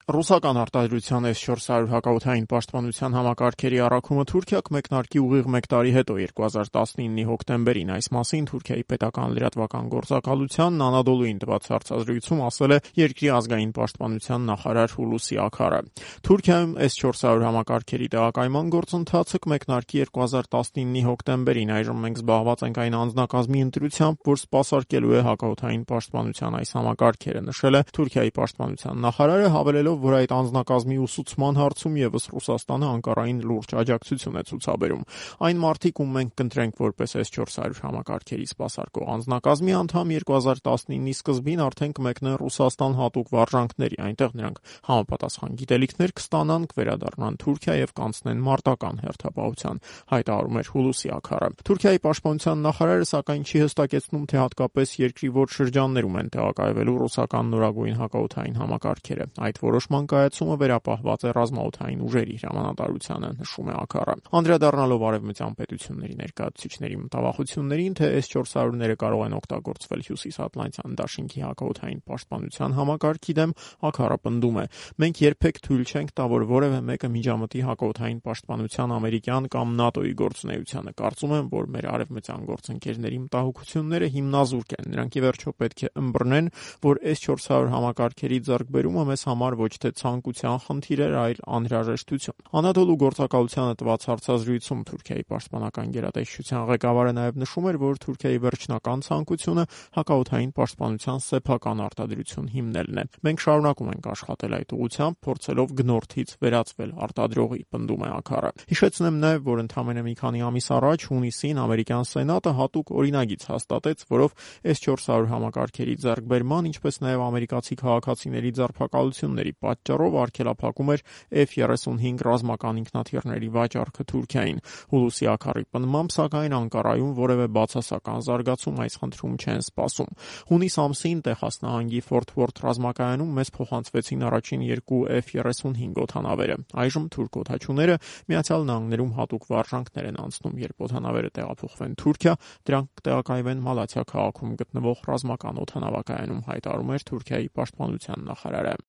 Ռուսական արտադրության S-400 հակաօդային պաշտպանության համակարգերի առաքումը Թուրքիա կմեկնարկի ուղիղ 1 տարի հետո 2019-ի հոկտեմբերին։ Այս մասին Թուրքիայի պետական լրատվական գործակալության Անադոլուին տված հարցազրույցում ասել է երկրի ազգային պաշտպանության նախարար Հուլուսի Աքարը։ Թուրքիայում S-400 համակարգերի տեղակայման գործընթացը կմեկնարկի 2019-ի հոկտեմբերին։ Այժմ մենք զբաղված ենք այն անձնակազմի ընտրությամբ, որ սպասարկելու է հակաօդային պաշտպանության այս համակարգերը, նշել է Թուրքիայի պաշտպանության նախարարը, հավելելով, որ այդ անձնակազմի ուսուցման հարցում եւս Ռուսաստանը Անկարային լուրջ աջակցություն է ցուցաբերում։ Այն մարդիկ, ում մենք կընտրենք որպես S-400 համակարգերի սպասարկող անձնակազմի անդամ, 2019-ի սկզբին արդեն կմեկնեն Ռուսաստան հատուկ վարժանքների, այնտեղ նրանք համապատասխան գիտելիքներ կստանան, կվերադառնան Թուրքիա եւ կանցնեն մարտական հերթապահության, հայտարարում էր Հուլուսի Աքարը։ Թուրքիայի պաշտպանության նախարարը սակայն չի հստակեցնում, թե հատկապես երկրի որ շրջաններում են տեղակայվելու ռուսական նորագույն հակաօդային համակարգերը։ Այդ որոշման կայացումը վերապահված է ռազմաօդային ուժերի հրամանատարությանը, նշում է Աքարը։ Անդրադառնալով արևմտյան պետությունների ներկայացուցիչների մտավախություններին, թե S-400-ները կարող են օգտագործվել Հյուսիսատլանտյան դաշինքի հակաօդային պաշտպանության համակարգի դեմ, Աքարը պնդում է. մենք երբեք թույլ չենք տա, որ որևէ մեկը միջամտի հակաօդային պաշտպանության ամերիկյան կամ ՆԱՏՕ-ի գործունեությանը։ Կարծում եմ, որ մեր արևմտյան գործընկերների մտահոգությունները հիմնազուրկ են։ Նրանք ի վերջո պետք է ըմբռնեն, որ S-400 համակարգերի ձեռքբերումը մեզ համար ոչ թե ցանկության խնդիր էր, այլ անհրաժեշտություն։ Անադոլու գործակալությանը տված հարցազրույցում Թուրքիայի պաշտպանական գերատեսչության ղեկավարը նաև նշում էր, որ Թուրքիայի վերջնական ցանկությունը հակաօդային պաշտպանության սեփական արտադրություն հիմնելն է։ Մենք շարունակում ենք աշխատել այդ ուղղությամբ, փորձելով գնորդից վերածվել արտադրողի, պնդում է Աքարը։ Հիշեցնեմ նաև, որ ընդամենը մի քանի ամիս առաջ հունիսին ամերիկյան սենատը հատուկ օրինագիծ հաստատեց, որով S-400 համակարգերի ձեռքբերման, ինչպես նաև ամերիկացի քաղաքացիների ձերբակալությունների պատճառով արգելափակում էր F-35 ռազմական ինքնաթիռների վաճառքը Թուրքիային։ Հուլուսի Աքարի պնդմամբ, սակայն Անկարայում որևէ բացասական զարգացում այս խնդրում չեն սպասում։ Հունիս ամսին Տեխաս նահանգի Ֆորթ Վորթ ռազմակայանում մեզ փոխանցվեցին առաջին 2 F-35 օդանավերը։ Այժմ թուրք օդաչուները Միացյալ Նահանգներում հատուկ վարժանքներ են անցնում, երբ օդանավերը տեղափոխվեն Թուրքիա, դրանք կտեղակայվեն Մալաթիա քաղաքում գտնվող ռազմական օդանավակայանում, հայտարարում էր Թուրքիայի պաշտպանության նախարարը։